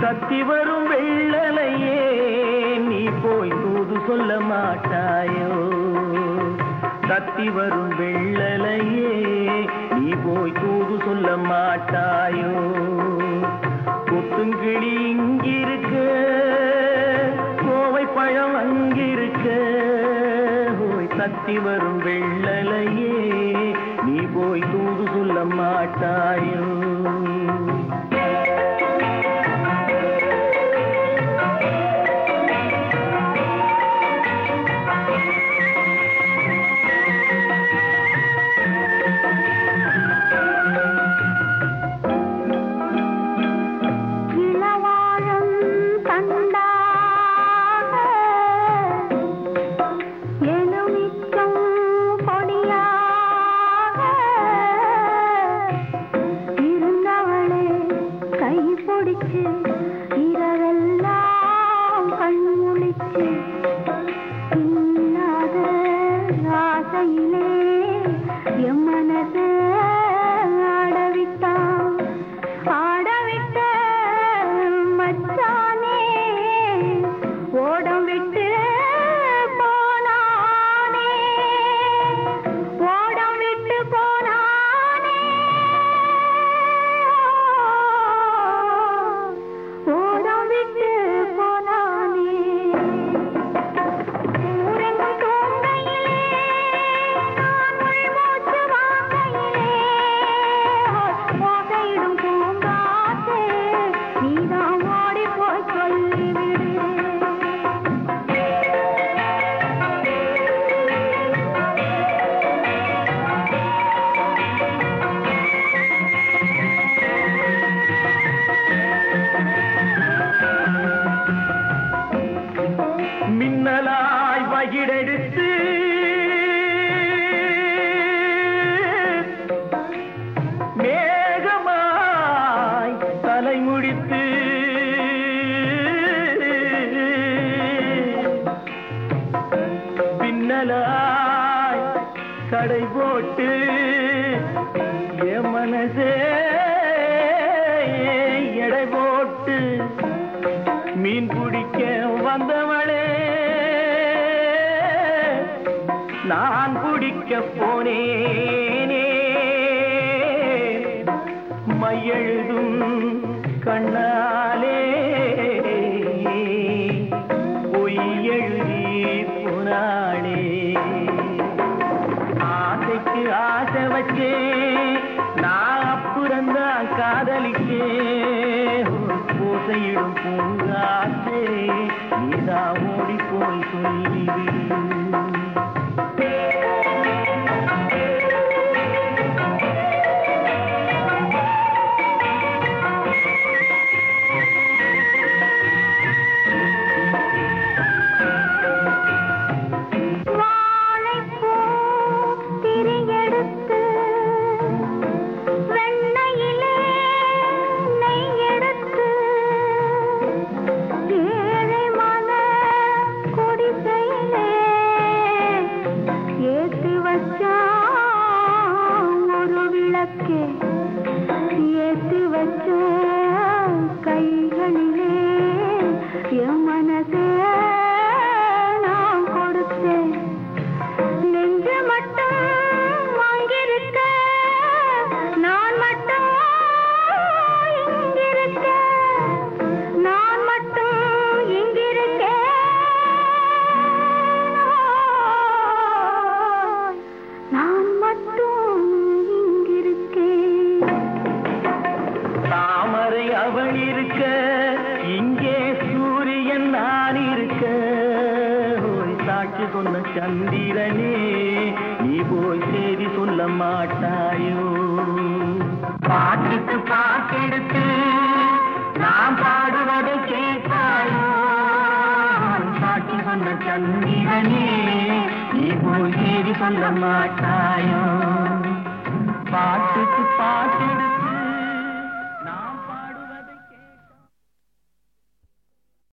தத்தி வரும் வெள்ளலையே நீ போய் தூது சொல்ல மாட்டாயோ? தத்தி வரும் வெள்ளலையே நீ போய் தூது சொல்ல மாட்டாயோ? கொத்துங்கிளி இங்கிருக்க, கோவை பழம் அங்கிருக்க, போய் தத்தி வரும் வெள்ளலையே நீ போய் தூது சொல்ல மாட்டாயோ? இரவெல்லாம் கண்முழிச்சு இல்லாத ஆசையிலே என் மனசு ஆடவிட்ட மச்சானே ஓடம் விட்டு போனானே, ஓடம் விட்டு போனானே, ஓடம் விட்டு போனானே. ஊரெங்கும் தூங்கையிலே நான் உள்மூச்சு வாங்கையிலே ஓசையிடும் பூங்காற்றே நீதான் ஓடி போய் சொல்லிவிடு. மின்னலாய் வகிடெடுத்து மேகமாய் தலைமுடித்து பின்னலாய் கடை போட்டு என் மனசே எடை போட்டு மீன் பிடிக்க வந்தவளே நான் பிடிக்க போனேனே. மையெழுதும் கண்ணாலே பொய் எழுதி போனாளே. ஆசைக்கு ஆசை வச்சே நான் அப்புறந்தான் காதலிக்கே ஓசையிடும் பூங்காற்றே நீதான் ஓடி போய் சொல்லிவிடு. ஏத்து வச்ச கைகளிலே என் மனசே நான் கொடுத்தேன். நெஞ்சு மட்டும் வாங்கியிருக்க, நான் மட்டும் இங்கிருக்க, நான் மட்டும் இங்கிருக்க, நான் மட்டும் தாமரை அவள் இருக்க, இங்கே சூரியன் நான் இருக்க, சாட்சி சொன்ன சந்திரனே நீ போய் செய்தி சொல்ல மாட்டாயோ? பாட்டுக்கு பாட்டெடுத்து நான் பாடுவதை கேட்டாயோ? சாட்சி சொன்ன சந்திரனே நீ போய் செய்தி சொல்ல மாட்டாயோ? பாட்டுக்கு பாட்டெடுத்து